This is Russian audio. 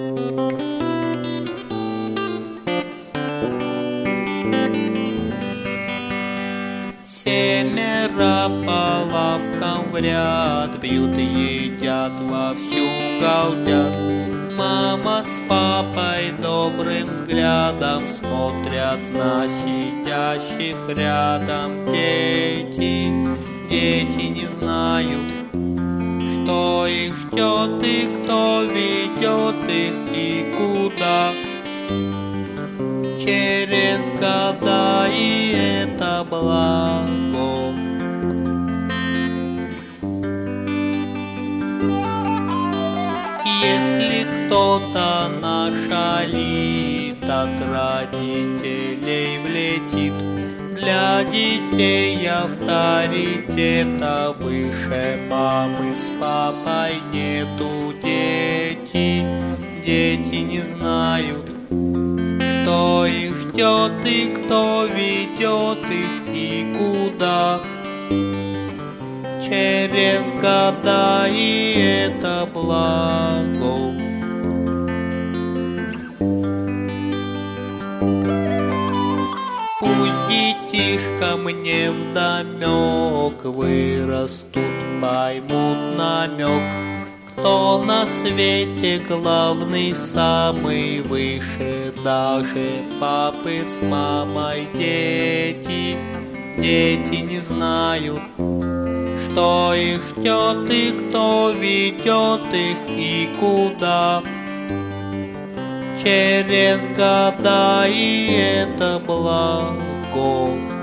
Семеро по лавкам в ряд бьют, едят, вовсю галдят. Мама с папой добрым взглядом смотрят на сидящих рядом. Дети не знают, что их ждет и кто ведет их и куда. Через года и это благо. Если кто-то нашалит, от родителей влетит. Для детей авторитета выше мамы с папой нету. Дети не знают, что их ждет и кто ведет их и куда. Через года и это благо. Пусть детишкам невдомек, вырастут, поймут намек. Кто на свете главный, самый выше даже папы с мамой. Дети не знают, что их ждет и кто ведет их и куда. Через года и это благо.